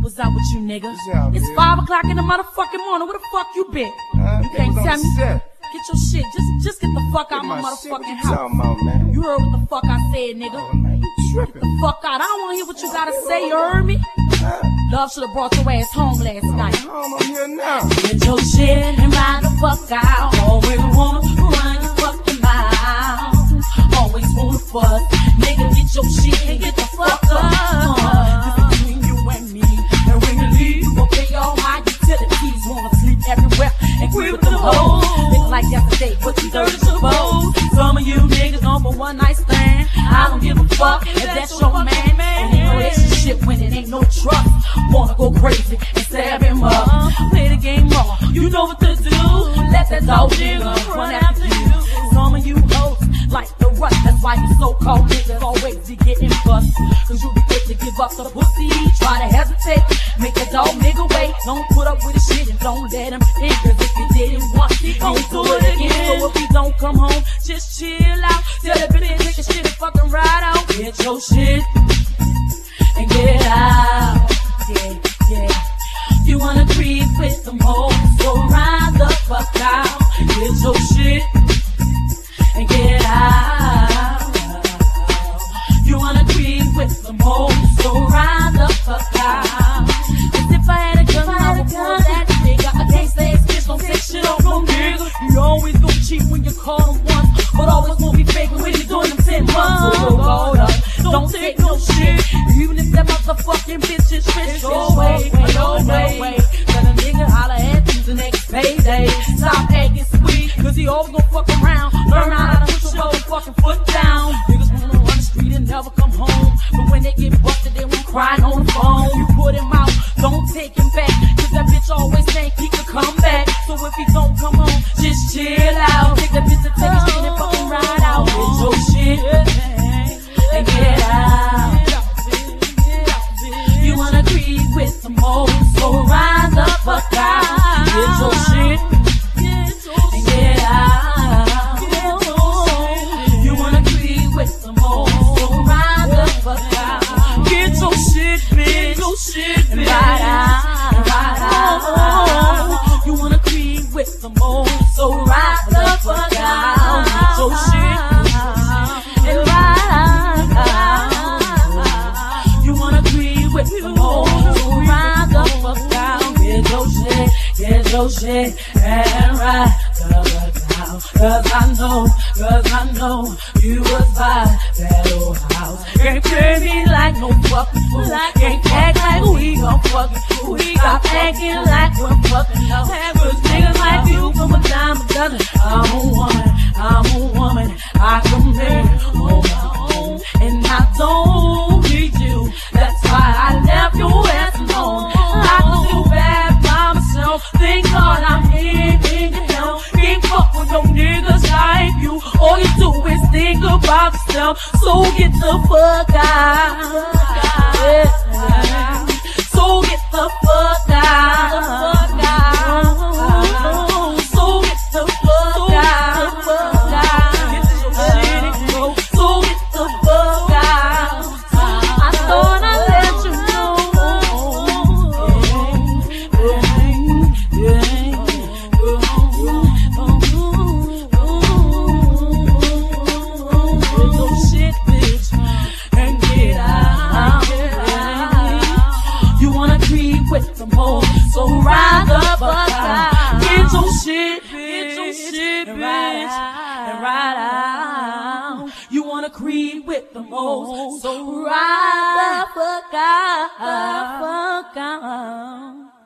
was out with you, nigga. It's 5 o'clock in the motherfucking morning. Where the fuck you been? You can't tell me. Get your shit. Just get the fuck out of my motherfucking house. You heard what the fuck I said, nigga. Get the fuck out. I don't want to hear what you gotta say, you heard me? Love should've brought your ass home last night. I'm here now. Get your shit and ride the fuck out. Always wanna run your fucking mouth. Always wanna fuss. Nigga, get your shit and get the fuck up. This between you and me. And when you leave, you gon' pay all my utilities. Wanna sleep everywhere and quit with them hoes. Think like yesterday, but you dirty suppose. Some of you niggas on for one night stand. I don't give a fuck if that's your man. In a relationship when it ain't no trust, wanna go crazy and stab him up. Play the game more, you know what to do. Let that dog nigga run after you. Some of you hoes like the rust, that's why you so-called niggas always be getting bust. Cause you be quick to give up the pussy, try to hesitate, make the dog nigga wait. Don't put up with the shit and don't let him in. Cause if you did it once, he gon' do it again. So if you don't come home, just chill out. Tell that bitch take your shit and fucking ride out. Get your shit and get out. Yeah, yeah. You wanna creep with them hoes, so ride the fuck out. Get your shit and get out. You wanna creep with them hoes, so ride the fuck out. Cause if I had a gun, I would pull that nigga. I can't say it's bitch, don't say shit on no nigga. You always gon' cheat when you call him once, but always won't be faking when you doing them 10 months. So hold up, don't take no shit. Even if that motherfucking bitch is rich, go away, go away. Let a nigga holler at you the next payday. Stop acting sweet, cause he always gon' fuck around. Learn how to put your motherfucking foot down. Niggas wanna run the street and never come home, but when they get busted, they won't cry on the phone. You put him out, don't take him back, cause that bitch always think he could come back. So if he don't come home, just chill out. Take that bitch to take his shit and fucking ride out. Get your shit and get out. You wanna creep with some hoes, so ride the fuck out. Get your shit and get out. You wanna creep with some hoes, so ride the fuck out. Get your shit, bitch, your shit, and ride out, ride out. You wanna creep with some hoes, so ride the fuck out. Get your shit and ride out. You wanna creep with some hoes, so ride the fuck out. Get your shit and ride the fuck out. Cause I know you was by that old house. Can't play me like no fucking fool. Can't act like we gon' fucking fool. We got acting like we're fucking up. Cause niggas like you from a dime a dozen. I'm a woman, I can make on my own. And I don't need you, that's why I left your ass alone. I can do bad by myself, thank God I'm here in your help. Can't fuck with no niggas like you, all you do is think about yourself. So get the fuck out, yeah. So get the fuck out. So get the fuck out. Get your shit and go. So get the fuck out. I thought I let you Get your shit, bitch, and get out. You wanna creep with some hoes, so ride the fuck out. Get your shit, bitch, and ride out. You wanna creep with the hoes, so ride the fuck out.